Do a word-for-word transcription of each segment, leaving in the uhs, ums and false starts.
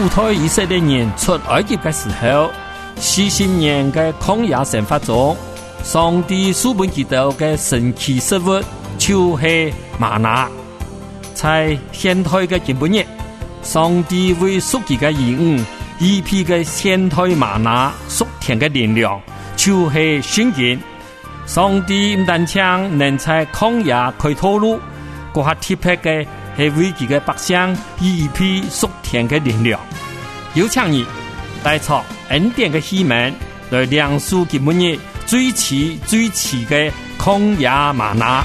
主推以色列人出埃及的时候，四十年的曠野生活中，上帝赐给他们的神奇食物就是玛拿。在现代的今日，上帝为属他的兒女預備嘅現代瑪拿屬天嘅力量，就是聖經。上帝唔單止能在曠野開道路，嗰下特別嘅係為佢嘅百姓預備屬天嘅力量。有請你帶出恩典嘅希望，來亮出今日最遲最遲嘅曠野瑪拿。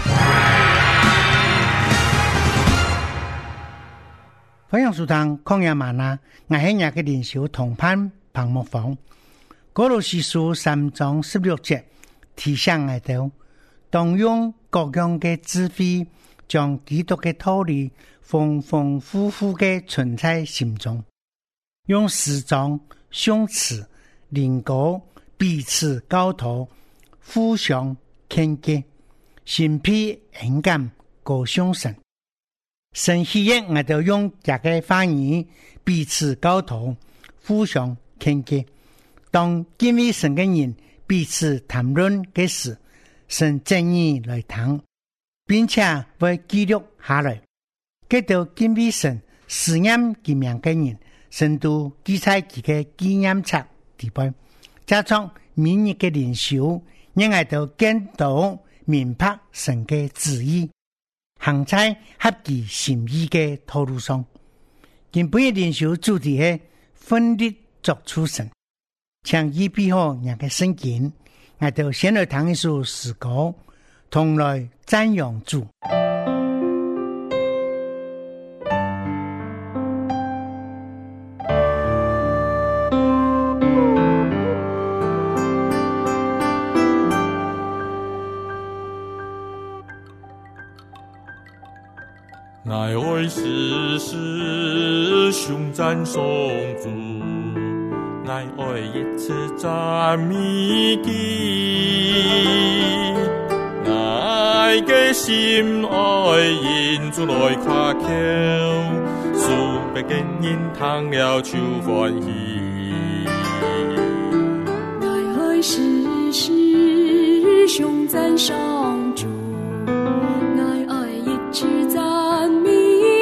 歡迎收聽曠野嗎哪，我係日嘅靈修同伴彭木鳳。歌羅西書三章十六節提醒我哋，當用各樣嘅智慧，將基督嘅道理豐豐富富嘅存在心中，用詩章、頌詞、靈歌彼此交託，互相勸誡，心披恩感歌頌神。神喜悅我哋用這個話語彼此交託，互相勸誡。當敬畏神嘅人彼此談論嘅時，神正義來聽，並且會記錄下來。給到敬畏神、思念其名嘅人，神都記在佢嘅紀念冊地位。加上每日嘅靈修，讓我哋見到明白神嘅旨意，行在合其心意嘅道路上。今本日靈修主題係奮力作出神，請預備好人嘅聖經，我哋先來聽一首詩歌，同來讚揚主。 愛愛時時胸讚頌主，愛愛一次讚美基，愛嘅心愛因主來誇口，數百個人聽了就歡喜。 愛愛時時胸讚頌主，愛愛一次讚美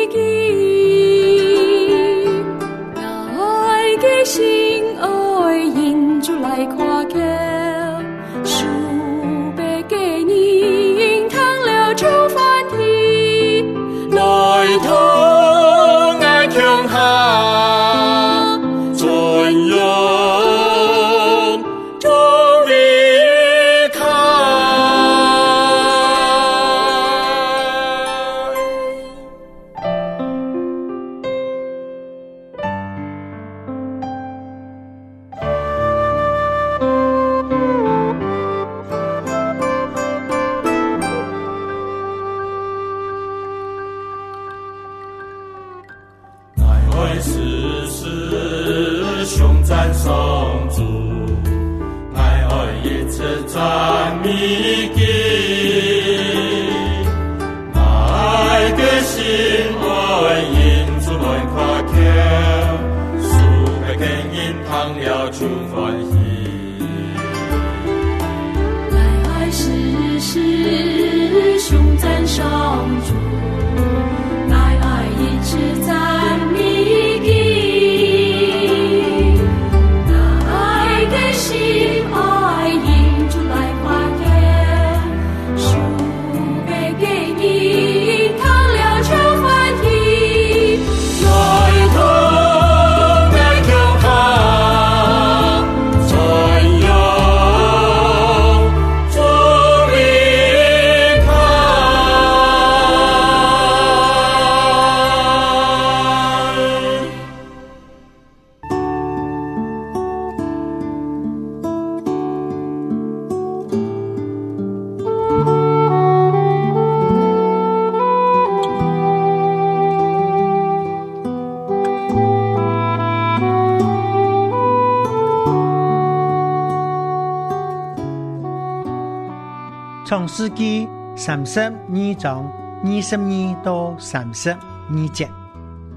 心愛因主來誇口，數百個人聽了就歡喜。來同愛強下尊榮主名開。 創世記三十二章二十二到三十二節，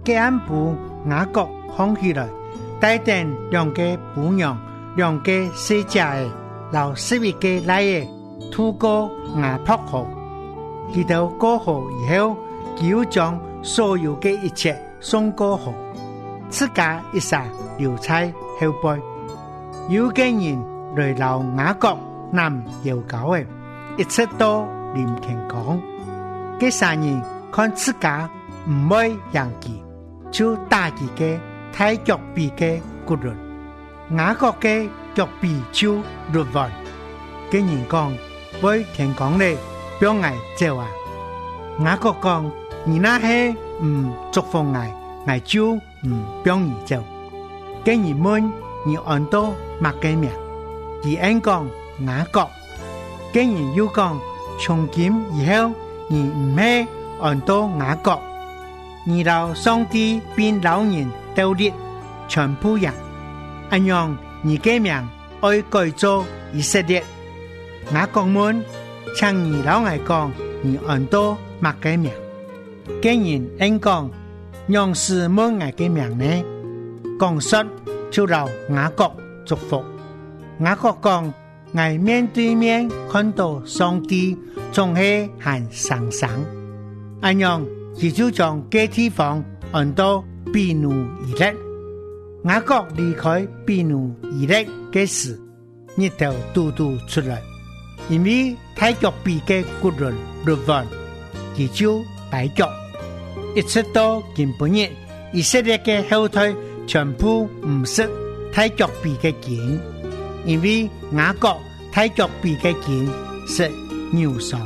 吉安布雅各放起来，带定两个母羊，两个小只的，留十一个来的，渡过雅泊河。佢到過河以後，佢要將所有嘅一切送過河，自家一剎留在後背。有嘅人來留雅各南搖狗嘅，一直到林田講，嗰三人看自家唔會贏佢，就打佢嘅太腳臂嘅骨輪，雅各嘅腳臂就裂開。嘅人講，會田講咧。表愛走啊！雅各講：你那些唔祝福愛，愛就唔表你走。跟你問你按到乜嘅名？而恩講雅各，跟人又講從今以後，你唔係按到雅各，你老上帝變老人鬥烈全部人，按樣你嘅名愛改做以色列。雅各問。像你老愛講，你按到乜嘅名？竟然應講，讓是乜愛嘅名呢？講說就留雅各祝福。雅各講，愛面對面看到上帝，總係很sáng sáng。按樣，佢就將嘅地方按到比努以勒。雅各離開比努以勒嘅時，日頭嘟嘟出來。因為太腳臂嘅骨輪裂開，佢就擺腳，一直到今半日，以色列嘅後腿全部唔識太腳臂嘅腱，因為雅各太腳臂嘅腱是扭傷。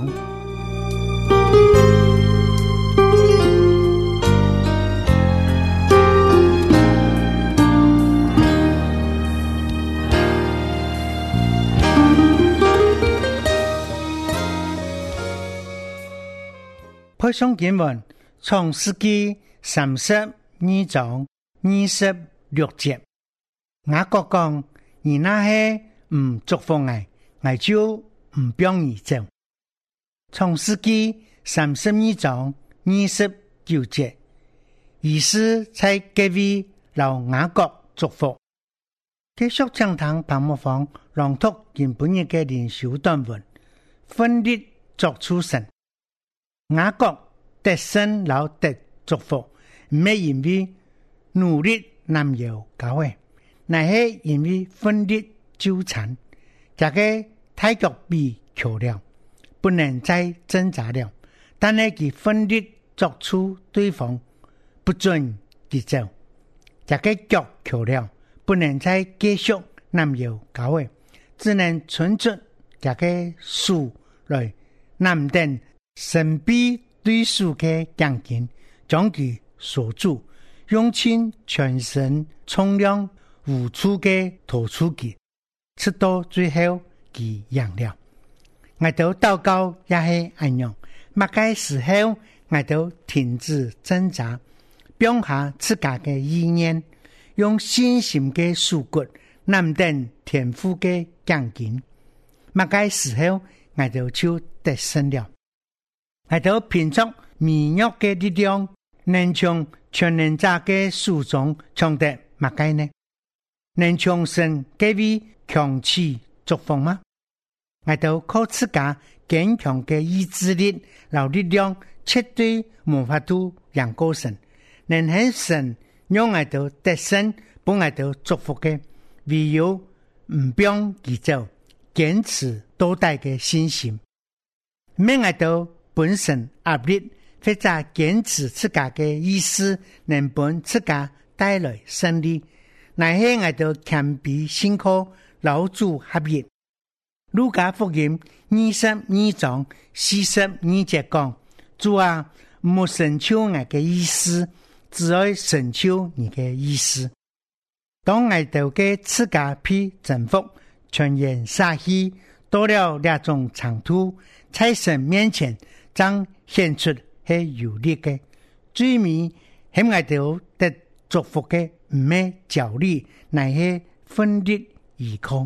配上經文，創世記三十二章二十六節，雅各講：你那些唔祝福我，我就唔讓你走。創世記三十二章二十九節，意思在給予老雅各祝福。繼續講堂彭木房朗讀原本日嘅靈修短文，分裂作出神。雅各得勝老得祝福，唔係因為努力南搖搞嘅，乃係因為分裂糾纏，這個太腳臂橋了，不能再掙扎了。但係佢分裂作出對方，不准佢走，這個腳橋了，不能再繼續南搖搞嘅，只能存出這個樹來南定。神秘對手嘅強勁，將佢鎖住，用盡全身重量無處嘅拖出佢，直到最後佢贏了。我都禱告也係安樣，乜嘅時候我都停止掙扎，表下自家嘅意念，用信心嘅樹骨難等天賦嘅強勁，乜嘅時候我都就得勝了。我都憑着微弱嘅力量，能從全能者嘅手中搶得乜嘢呢？能從神給予強氣祝福嗎？我都靠自家堅強嘅意志力、勞力量，絕對無法度贏過神。能喺神讓我都得勝，幫我都祝福嘅，唯有唔變佢走，堅持多大嘅信心。咩我都本身壓力，或者堅持自家嘅意思，能幫自家帶來勝利。那些我都謙卑辛苦，勞主合一。路加福音二十二章四十二節講：主啊，唔成就我嘅意思，只愛成就你嘅意思。當我哋嘅自家被征服，全然灑氣，到了那種長途，在神面前，將顯出係有力嘅，最尾係我哋得祝福嘅，唔係焦慮，乃係奮力依靠。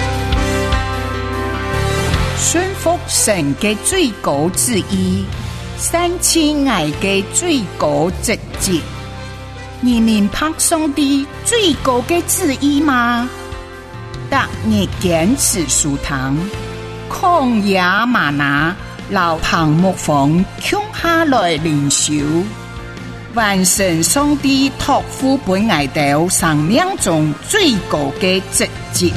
順服神嘅最高旨意， 三千爱嘅最高职责，你明白上帝最高嘅旨意吗？特日堅持書堂，曠野嗎哪，老彭木房共下來靈修，完成上帝託付本愛道生命中最高嘅職責。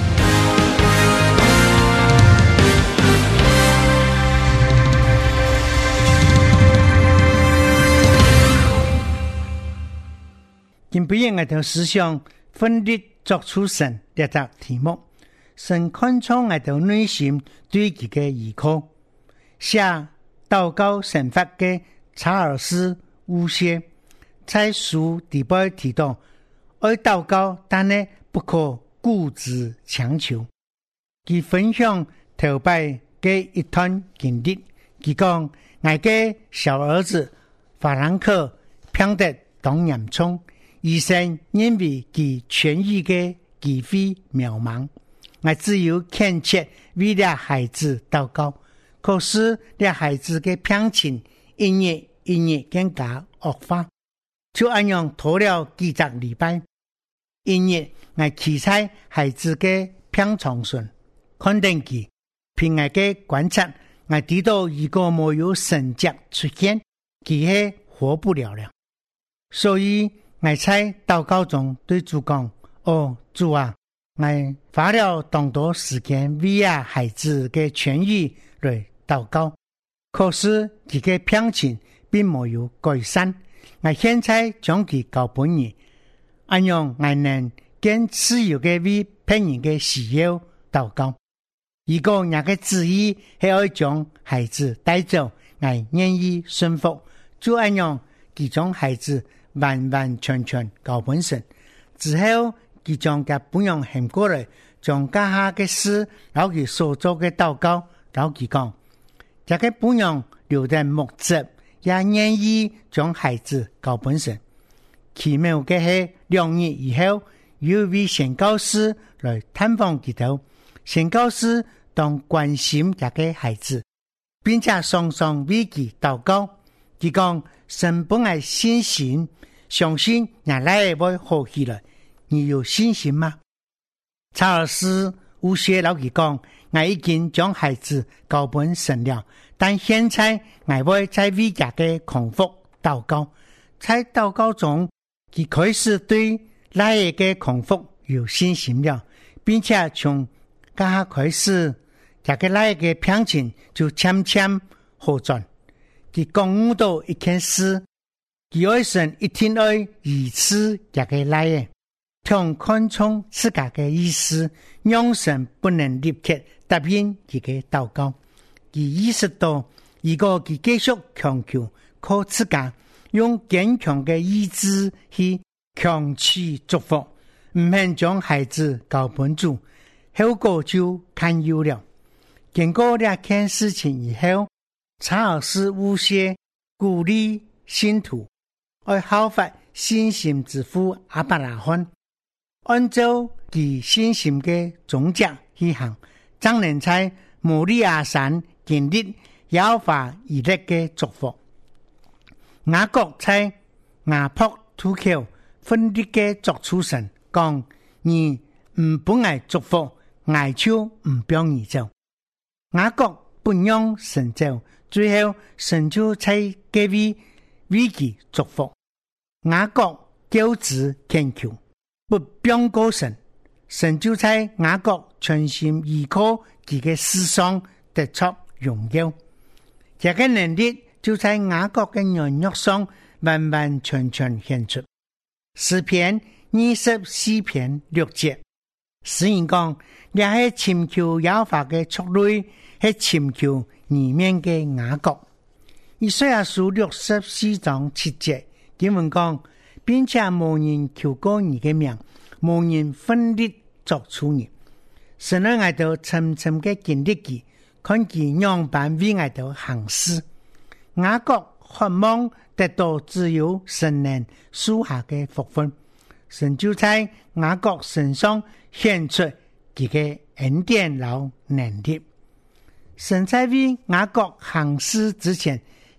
今晡日我哋思想分裂作出神呢個題目，神看重我哋內心對佢嘅依靠。寫禱告神法嘅查爾斯烏謝在書第八提到，愛禱告但係不可固執強求。佢分享頭擺嘅一段經歷，佢講我嘅小兒子法蘭克病得當嚴重，醫生認為佢痊癒嘅機會渺茫，我只有懇切為了孩子禱告。可是了孩子嘅病情一日一日更加惡化，就按樣拖了幾個禮拜。一日我企在孩子嘅病床上，看定佢，憑我嘅觀察，我知道如果沒有神跡出現，佢係活不了了。所以我在禱告中對主講：哦，主啊，我花了當多時間為啊孩子嘅痊癒來禱告，可是佢嘅病情並沒有改善。我現在將佢交本人，按樣我能更自由嘅為病人嘅需要禱告。如果我嘅旨意係要將孩子帶走，我願意順服，就按樣佢將孩子完完全全交本神。之後佢將佢本樣喊過來，將家下嘅事，然後佢所做嘅禱告，然後佢講。這個本樣留在牧者，也願意將孩子交本神。奇妙嘅係兩日以後，有位宣教師來探訪佢頭，宣教師當關心這個孩子，並且常常為佢禱告。佢講神本係信心，相信人來會好起來。你有信心嗎？查爾斯烏謝老佢講。我已經將孩子交本神了，但現在我會在為家嘅康復禱告。在禱告中，佢開始對來嘅康復有信心了，並且從家下開始，這個來嘅病情就漸漸好轉。佢講到一件事，佢愛神一定愛醫治這個來嘅，從看重自家嘅意思，讓神不能立刻答應佢嘅禱告。佢意識到，如果佢繼續強求靠自家用堅強嘅意志去強取祝福，唔肯將孩子交本主，後果就堪憂了。經過兩件事情以後，查爾斯烏謝鼓勵信徒愛效法信心之父亞伯拉罕，按照其信心嘅總則去行，將能在摩利亞山經歷耶和華以勒嘅祝福。雅各在雅博吐口分裂嘅作出神講：你唔本愛祝福，愛就唔俾你走。雅各不讓神走，最後神就在給予危機祝福。雅各驕子虔求，不表過神，神就在雅各全心依靠佢嘅思想得出榮耀。這個能力就在雅各嘅軟弱上完完全全顯出。詩篇二十四篇六節，詩人講：你係尋求耶和華嘅出路，係尋求裡面嘅雅各。以賽亞書六十四章七節，經文講：並且無人求過你嘅名，無人分裂作出你。神愛我哋深深嘅經歷佢，看佢樣板為我哋行事。雅各渴望得到只有神能賜下嘅福分，神就在雅各身上顯出佢嘅恩典和能力。神在為雅各行事之前，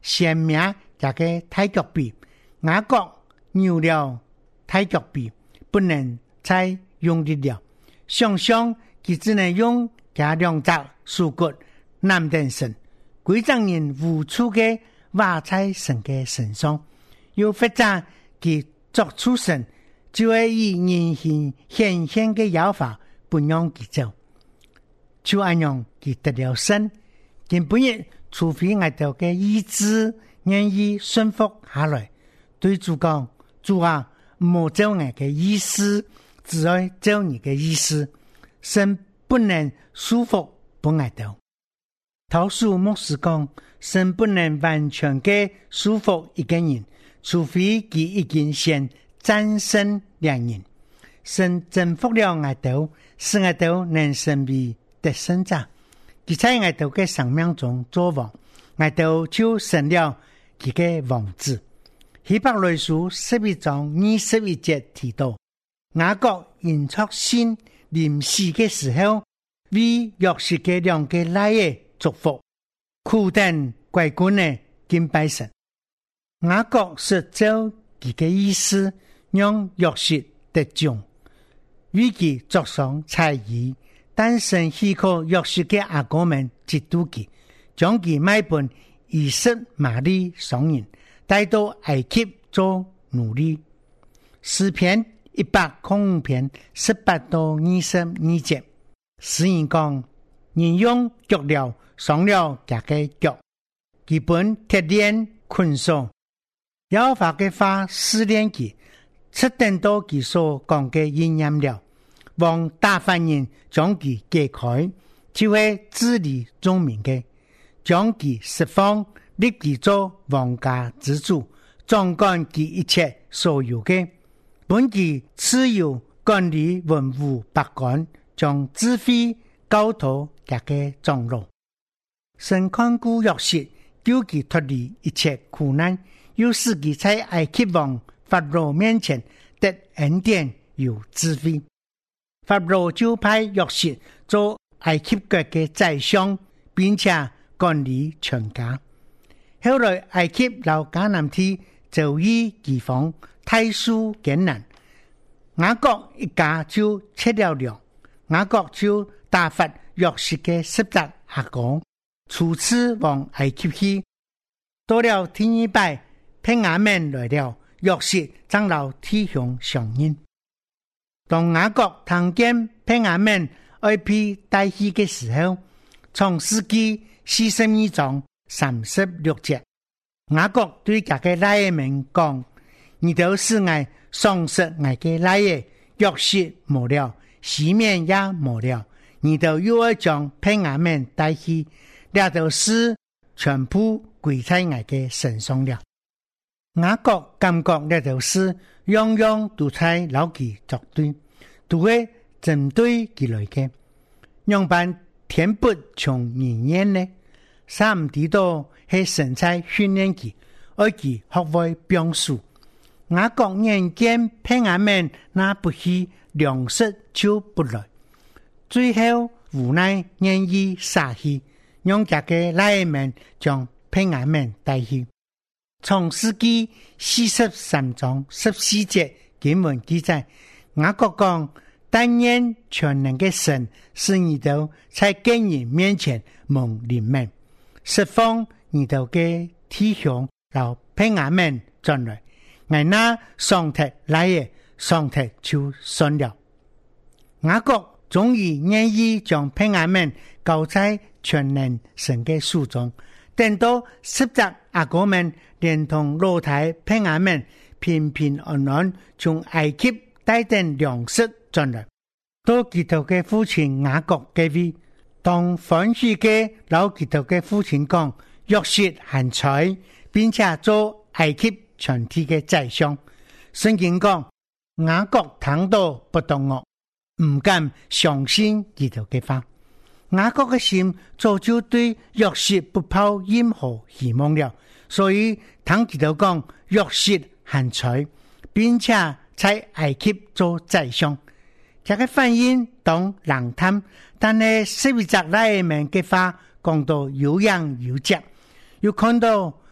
先命这个太极臂，雅各扭了太极臂，不能再用力了。想想佢只能用这两只树骨南定神，鬼丈人无处嘅画在神嘅身上，又或者佢作出神，就会以人形显现嘅妖法不让佢走，就安樣佢得了神。根本日除非我哋嘅意志願意順服下來，對主講，主啊，唔好照我嘅意思，只愛照你嘅意思。神不能束縛不愛到。陶恕牧師講，神不能完全嘅束縛一個人，除非佢已經先戰勝兩人。神征服了愛到，使愛到能成為得勝者。佢在愛到嘅生命中作王，愛到就成了佢嘅王子。希伯來書十一章二十一節提到，雅各因出信臨死嘅時候，為約瑟嘅兩個奶爺祝福，苦等歸君嘅敬拜神。雅各是照佢嘅意思，讓約瑟得獎，為佢作上彩衣。但神許可約瑟嘅阿哥們嫉妒佢，將佢賣本以實瑪利商人，帶到埃及做奴隸。詩篇一百零五篇十八到二十二節，詩人講：人用腳鐐傷了他嘅腳，佢本鐵鏈捆鎖。耶和華嘅話試煉佢，直等到佢所講嘅應驗了。王大犯人將佢解開，就會治理眾民嘅，將佢釋放，立佢做王家之主，掌管佢一切所有嘅，本佢自由管理文武百官，將智慧交託佢嘅長老。神看顧約瑟，救佢脫離一切苦難，又使佢在埃及王法老面前得恩典有智慧。法老就派約瑟做埃及國嘅宰相，並且管理全家。後來埃及老迦南地遭遇饑荒，大數艱難，雅各一家就吃了糧。雅各就打發約瑟嘅十隻阿哥，初次往埃及去。到了第二擺，便雅憫來了，約瑟長老弟兄相認。當雅各聽見便雅憫愛被帶去嘅時候，創世記四十二章三十六節，雅各對家嘅奶爺們講：你都是愛喪失愛嘅奶爺，約瑟沒了，西面也沒了，你都又要將便雅憫帶去，這都是全部歸在愛嘅身上了。雅各感覺這都是樣樣都在老佢作對，都會針對佢來嘅。樣辦天不從人間呢？三唔知道係神在訓練佢，而佢學會表述。雅各眼見便雅憫那不去，糧食就不來，最後無奈願意撒去，讓這個奶們將便雅憫帶去。創世記四十三章十四節經文記載，雅各講：但願全能的神使你都在見人面前蒙憐憫，釋放你都嘅弟兄老便雅憫轉來，我那上帝來嘅上帝就信了。雅各終於願意將便雅憫交在全能神嘅手中，等到十隻阿哥們連同老太便雅憫平平安安從埃及帶定糧食進來，到基督嘅父親雅各嘅位，當歡喜嘅老基督嘅父親講：約瑟還在，並且做埃及全體嘅宰相。聖經講雅各聽到不動我，唔敢相信基督嘅話。雅各嘅心早就對約瑟不抱任何希望了，所以聽基督講約瑟還在，並且在埃及做宰相。這個反應當冷淡，但係十一隻奶們嘅話講到有樣有節，又看到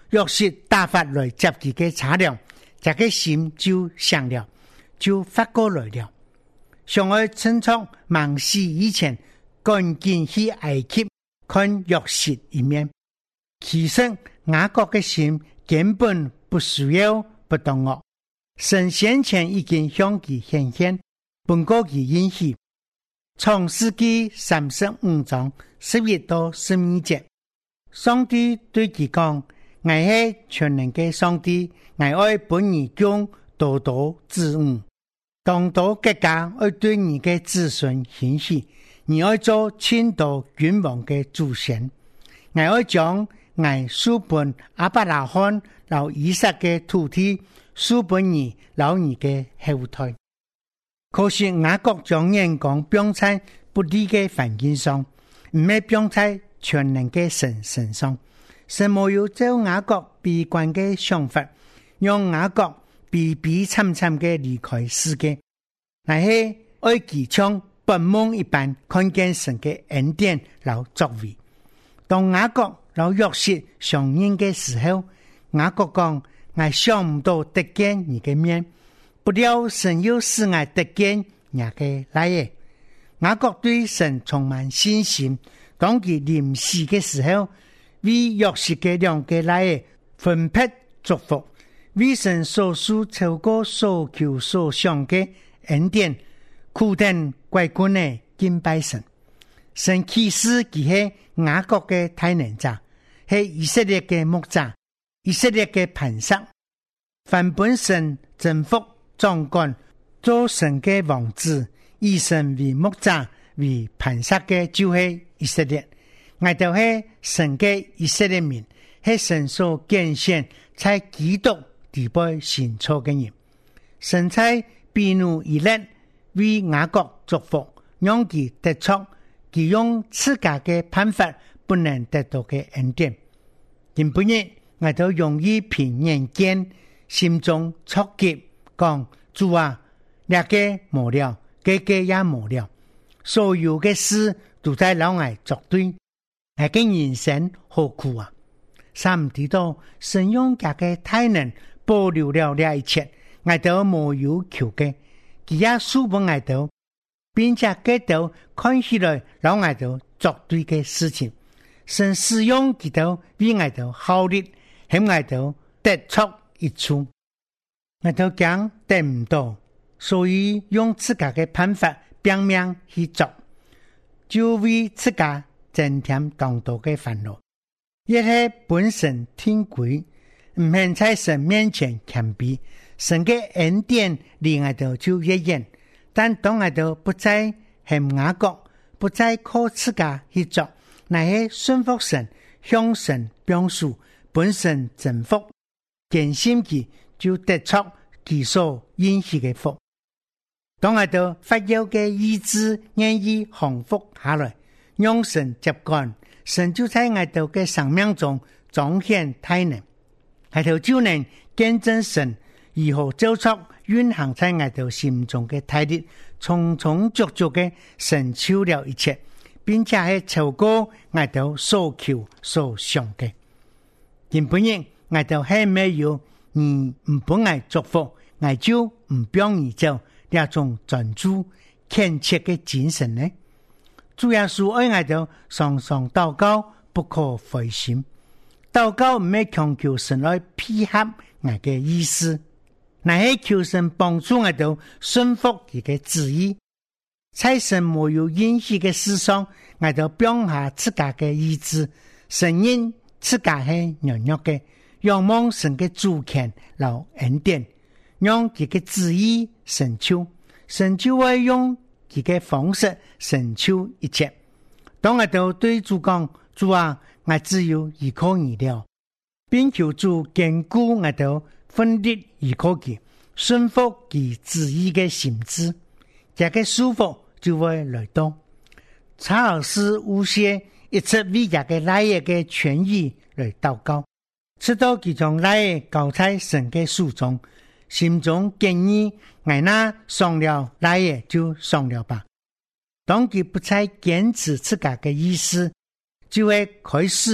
若是打发来接佢嘅茶量，這個心就響了，就發過來了。上愛趁出芒市以前，趕緊去埃及看約瑟一面。其實雅各嘅心根本不需要不動我，神先前已經向佢顯現，本過佢允許。創世紀三十五章十一到十二節，上帝對佢講：我係全能嘅上帝，我愛本你將多多子女，當多國家愛對你嘅子孫興起，你愛做千多君王嘅祖先，我愛將我書本亞伯拉罕老以撒嘅土地書本你老你嘅後代。可是雅各將眼光放在不利嘅環境上，唔係放在全能嘅神身上。神冇有照雅各悲觀嘅想法，讓雅各悲悲慘慘嘅離開世界，乃係愛佢像白夢一般看見神嘅恩典和作為。當雅各和約瑟相認嘅時候，雅各講：我想唔到得見你嘅面，不料神又使我得見你嘅來耶。雅各對神充滿信心，當佢臨死嘅時候，為約瑟嘅兩個來耶分配祝福，為神所賜超過所求所想嘅恩典，苦等歸君嘅敬拜神。神啟示佢係雅各嘅大能者，係以色列嘅牧者，以色列嘅磐石。凡本神征服掌管做神嘅王子，以神為牧者為磐石嘅就係以色列。我哋係神嘅以色列民，係神所揀選在基督地位信錯嘅人。神在比努以勒為雅各祝福，讓佢得出佢用自家嘅辦法不能得到嘅恩典。今本日我哋容易憑眼見，心中錯結，講主啊，那個無了，嗰個也無了，所有嘅事都在老外作對，係嘅人生好苦啊！三提到神用佢嘅大能保留了呢一切，我哋冇有求嘅，佢也書本我哋，並且佢哋看起來老外哋作對嘅事情，神使用佢哋為我哋效力，喺我哋得出一處，我哋講得唔到，所以用自家嘅辦法拼命去做，就為自家增添更多嘅煩惱。亦係本身天規，唔肯在神面前謙卑，神嘅恩典離我哋就越遠。但當我哋不再向雅各，不再靠自家去做，乃係順服神，向神表述本身征服，堅心佢就得出其所應許嘅福。當我哋發有嘅意志願意降服下來，讓神接管，神就在我哋嘅生命中彰顯大能，係頭就能見證神如何做出運行在我哋心中嘅大力，充充足足嘅成就了一切，並且係超過我哋所求所想嘅。原本人我哋係沒有你唔本愛祝福，我就唔表你做呢種專注懇切嘅精神呢。主要是愛我哋常常禱告，不可灰心。禱告唔係強求神來配合我嘅意思，乃係求神幫助我哋順服佢嘅旨意。在神沒有允許嘅事上，我哋表下自家嘅意志，承認自家係軟弱嘅，仰望神嘅主權和恩典，讓佢嘅旨意成就，神就會用佢嘅方式成就一切。當我哋對主講，主啊，我只有依靠你了，並求主堅固我哋奮力依靠佢，順服佢旨意嘅心志，這個舒服就會來到。查爾斯烏謝一直為這個來耶嘅權益來禱告，直到佢將來耶交在神嘅手中，心中建議我那喪了來耶就喪了吧。當佢不再堅持自家嘅意思，就會開始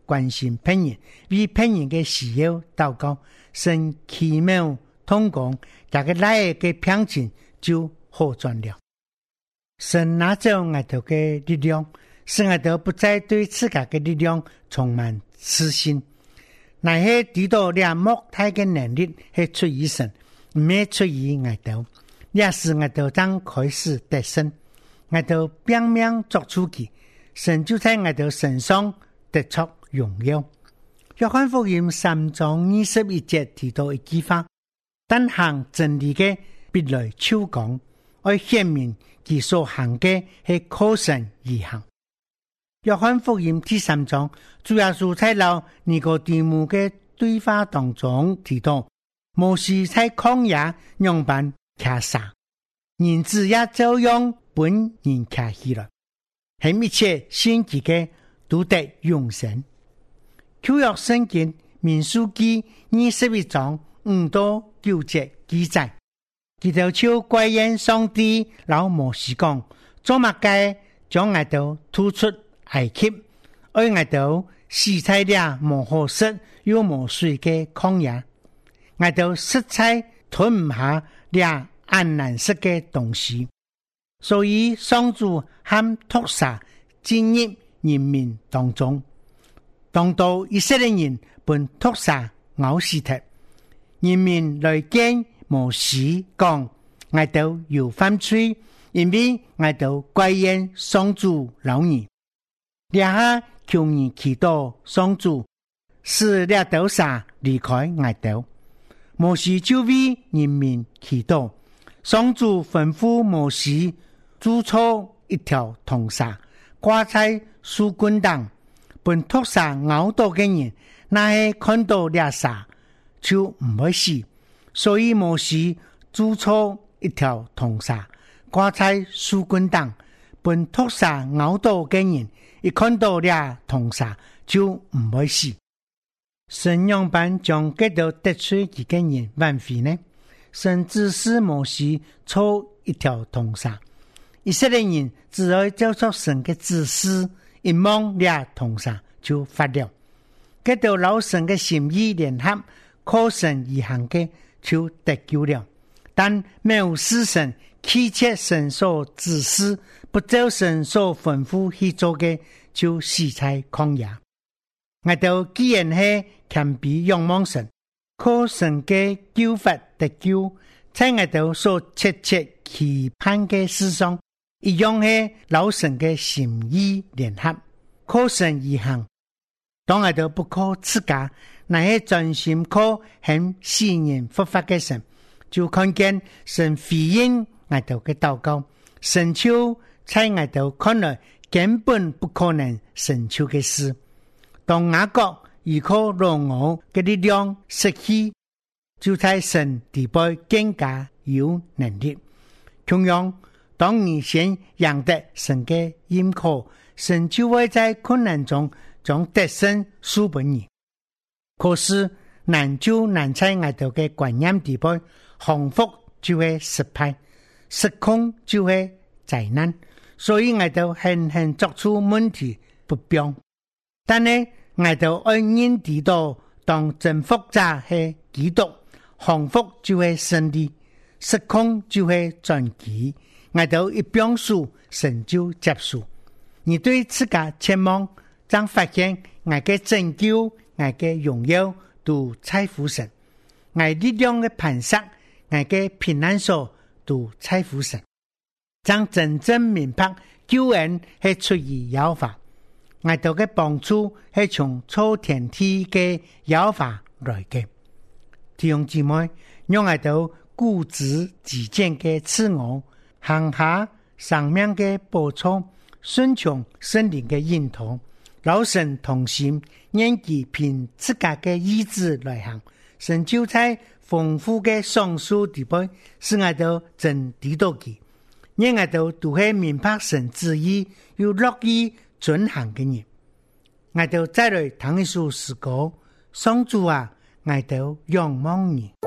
关心别人，为别人的需要祷告，神奇妙通工，大家来的平静就好转了。神拿走我哋嘅力量，使我哋不再对自家嘅力量充满自信。那些知道了莫大嘅能力係出於神，唔係出於我哋。也是我哋當開始得勝，我哋拼命作出去，神就在我哋身上得出榮耀。約翰福音三章二十一節提到一句話：但行真理嘅必來超講，愛顯明其所行嘅係靠神而行。約翰福音第三章主要是在老尼哥底母嘅對話當中提到，摩西在曠野樣板騎殺，人子也照樣本人騎起來，係一切先知嘅都得永生。舊約聖經民數記二十一章五到九節記載，佢就超歸應上帝老摩西講，做乜嘅將我哋吐出埃及，愛我哋死在了無可食又無水嘅曠野，我哋實在吞唔下了安難食嘅東西，所以上主和屠殺進入人民當中。當到以色列人本屠殺咬死他，人民來見摩西講，我哋要犯罪，因為我哋歸應上主老兒。兩下求人祈禱上主，使了屠殺離開我哋。摩西就為人民祈禱，上主吩咐摩西築造一條銅蛇，掛在樹棍上，本屠殺咬到嘅人，那係看到了蛇就唔會死，所以摩西築造一條銅蛇，掛在樹棍上，本屠殺咬到嘅人，一看到了銅蛇就唔會死。神樣板將幾多得罪幾個人挽回呢？神指示摩西造一條銅蛇，以色列人只要照出神嘅指示，一望了銅蛇就發了。幾多老神嘅心意聯合，靠神而行嘅就得救了。但藐視神、棄絕神所指示、不照神所吩咐去做嘅，就死在曠野。我哋既然係謙卑仰望神，靠神嘅救法得救，在我哋所切切期盼嘅事上，一樣係老神嘅心意聯合，靠神而行。當我哋不靠自家，那係專心靠很使人復活嘅神，就看見神回應我哋嘅禱告，成就在我哋看來根本不可能成就嘅事。當雅各依靠老我嘅力量失去，就在神地位更加有能力。同樣，當你先贏得神嘅認可，神就會在困難中將得勝賜俾你。可是難就難在我哋嘅觀念地位，幸福就會失敗，失控就會災難，所以我哋狠狠作出問題不標。但係我哋愛人知道，當征服者係基督，幸福就會勝利，失控就會轉機。我哋一表述，神就接受。你對自家期望，將發現我嘅拯救、我嘅榮耀都在乎神，我力量嘅磐石、我嘅平安所都在乎神。將真正明白救恩係出於耶和華。我哋嘅幫助係從造天地嘅耶和華來嘅。弟兄姊妹，讓我哋固執己見嘅自我，行下生命嘅步驟，順從聖靈嘅引導，老神同心，願意憑自家嘅意志來行。神就在豐富嘅賞賜地位，使我哋真知道佢，讓我哋都係明白神旨意，又樂意遵行嘅人。我哋再來談一首詩歌，上主啊，我哋仰望你。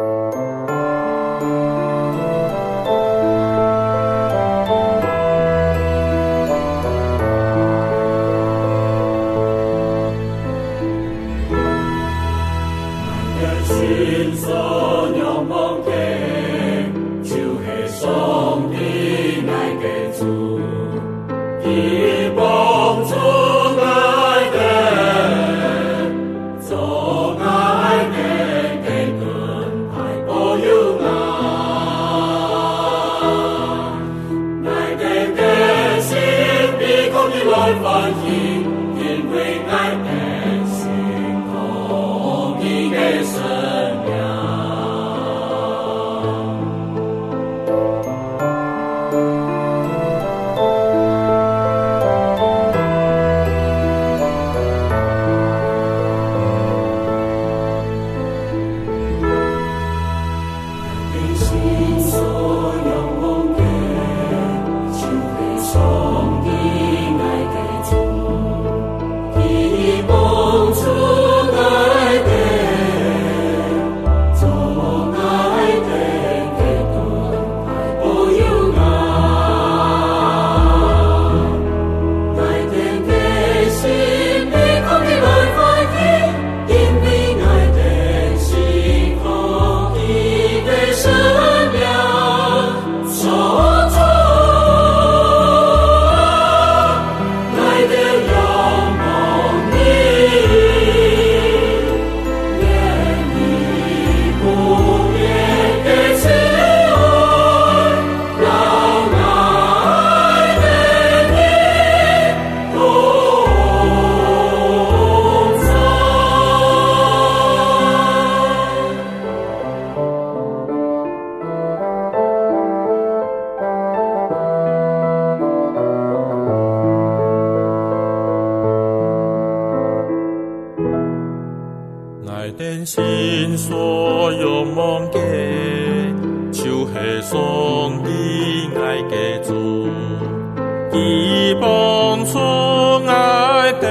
爱定心所仰望嘅，就是上帝爱嘅主，伊帮助爱定，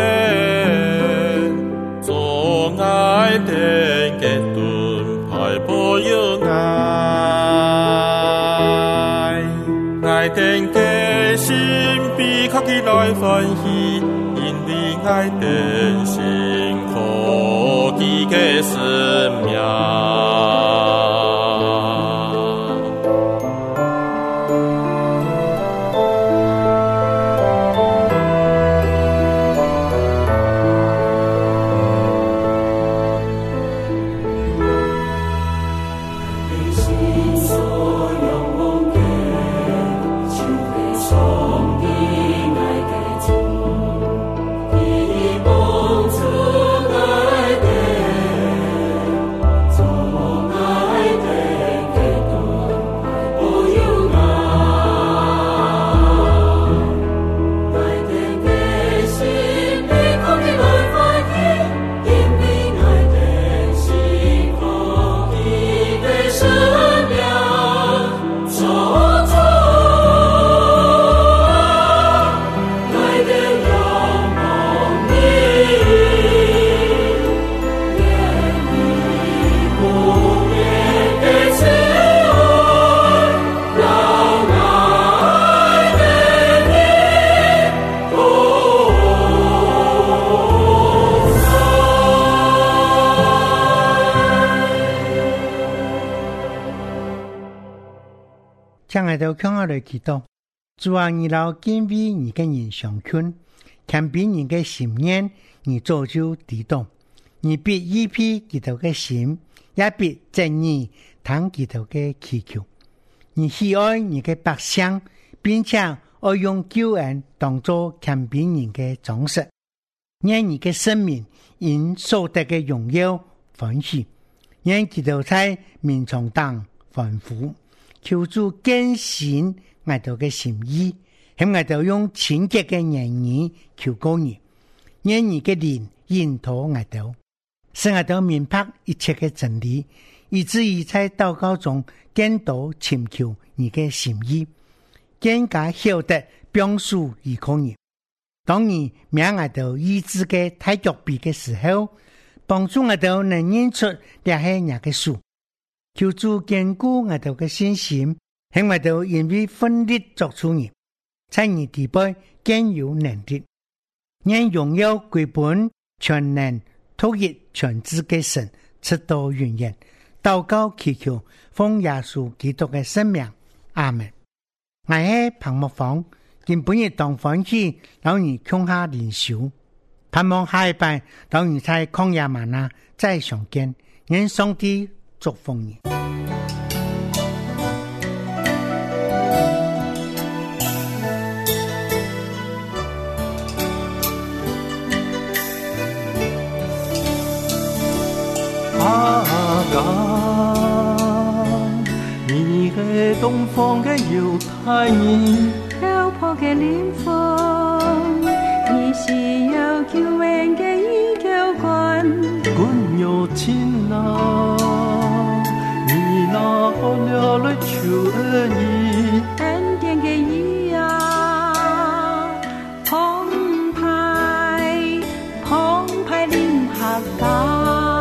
做爱定嘅盾牌保佑爱，爱定嘅心比靠起来欢喜，因为爱定心可记嘅生命。 亲爱的乡下来祈祷，主啊，你老敬畏你嘅人上群，看比你嘅心念，你早就知道，你必依庇基督嘅心，也必正义聽基督嘅祈求。你喜愛你嘅百姓，並且愛用救恩當作看比人嘅裝飾，讓你嘅生命因所得嘅榮耀歡喜，讓基督在民眾當歡呼。求主更新我哋嘅心意，向我哋用清潔嘅言語求告你，讓你嘅靈引導我哋，使我哋明白一切嘅真理，以至於在禱告中更多尋求你嘅心意，更加曉得表述依靠你。當你命我哋醫治嘅太腳臂嘅時候，幫助我哋能認出這係你嘅事。求主堅固我哋嘅信心，向我哋因為奮力作出業，在你地位更有能力，讓榮耀歸本全能統一全知嘅神，直到永遠。禱告祈求，奉耶穌基督嘅聖名，阿門。我係彭木芳，今本日當歡喜，老你共下靈修，盼望下一拜，老你在曠野嗎哪再相見，願上帝祝福你。 阿哥，你係東方嘅猶太人， 漂泊嘅靈魂，你是有救恩嘅依靠官， 君有親啊，你那好了來求恩義， 恩典嘅義啊，澎湃澎湃臨合港。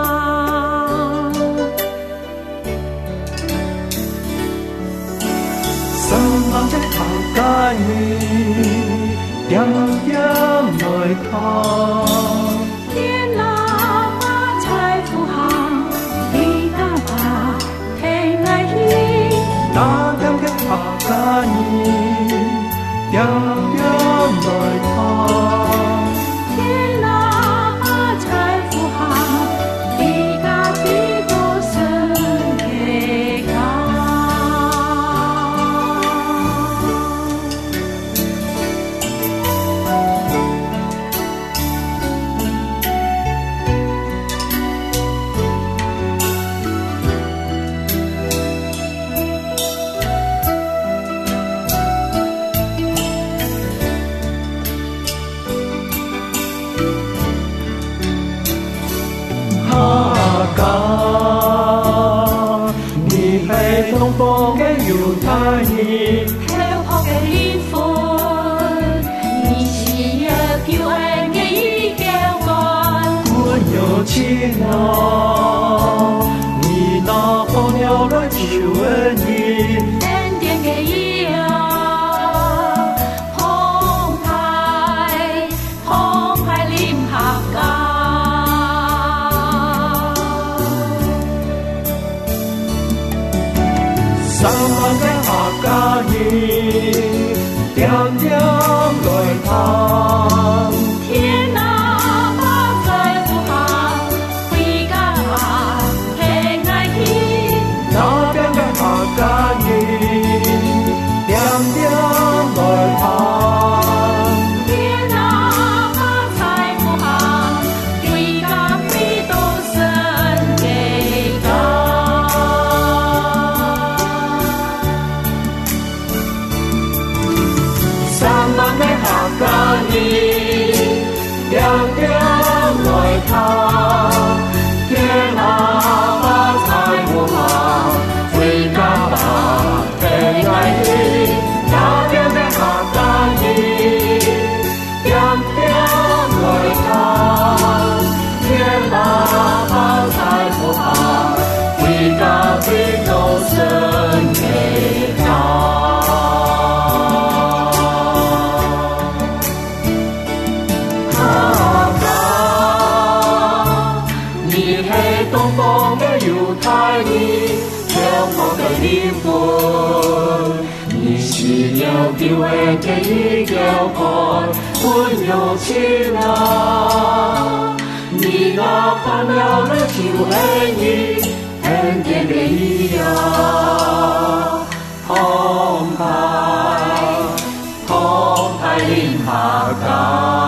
愛你點點來看， 天哪把財富行，地大把天愛意， 那點嘅拍假意點點來看， 天哪把財富行，地大比多神嘅高。 家，你係東方嘅猶太人， 係我嘅靈魂，你是耶救恩嘅依靠岸。 我有情啊，你那放了來求恩義， 恩典嘅依靠，澎湃澎湃臨合家。 三萬嘅客家人，點點來談。 天啊，把在乎下，回家平安天。 那邊嘅客家人，點點來談。 天啊，把在乎下，回家回到神嘅家。 三萬嘅客家人，點點來談。天啊，把財富下，回家吧，平安天。那邊嘅客家人，點點來談。天啊，把財富下，回家回到神嘅家。東方嘅猶太人，help我嘅靈魂，你是有救恩嘅依靠岸，我有情啊，你那放了了救恩義，恩典嘅依靠，澎湃澎湃臨合家。